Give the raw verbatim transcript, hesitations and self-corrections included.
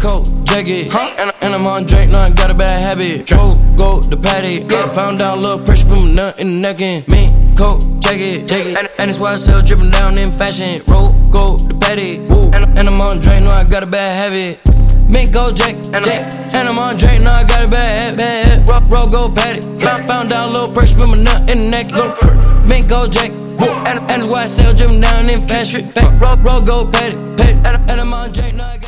coat jacket, huh? and, and I'm on drink, now I got a bad habit. Go, go, the patty, yeah. Found out a little pressure from a nut in the neck and mink coat jacket, jacket. And, and it's why I sell dripping down in fashion. Roll, go, the patty, woo. And, and I'm on drink, now I got a bad habit. Mink gold jack, and, and I'm on drink, now I got a bad habit. Roll, roll, go, patty, yeah. Found out a little pressure from a nut in the neck, go, mink gold jack. And, and it's why I sell dripping down in fashion. Roll, roll, go, patty, patty. And, and I'm on drink, now I got